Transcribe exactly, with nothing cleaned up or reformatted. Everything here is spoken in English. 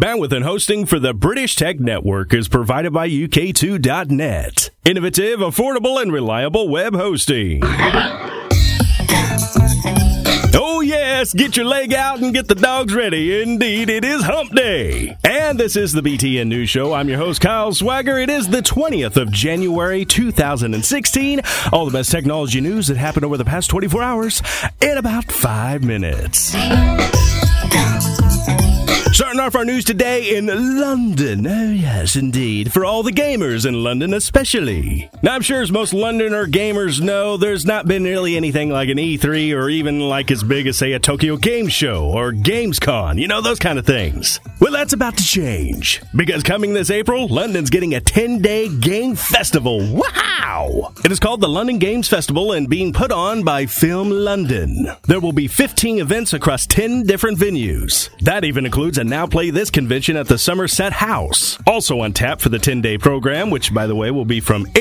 Bandwidth and hosting for the British Tech Network is provided by U K two dot net. Innovative, affordable, and reliable web hosting. Oh, yes, get your leg out and get the dogs ready. Indeed, it is hump day. And this is the B T N News Show. I'm your host, Kyle Swagger. It is the twentieth of January, two thousand sixteen. All the best technology news that happened over the past twenty-four hours in about five minutes. Starting off our news today in London. Oh, yes, indeed. For all the gamers in London especially. Now, I'm sure as most Londoner gamers know, there's not been really anything like an E three or even like as big as, say, a Tokyo Game Show or Gamescom. You know, those kind of things. Well, that's about to change. Because coming this April, London's getting a ten-day game festival. Wow! It is called the London Games Festival and being put on by Film London. There will be fifteen events across ten different venues. That even includes a Now Play This convention at the Somerset House. Also on tap for the ten-day program, which, by the way, will be from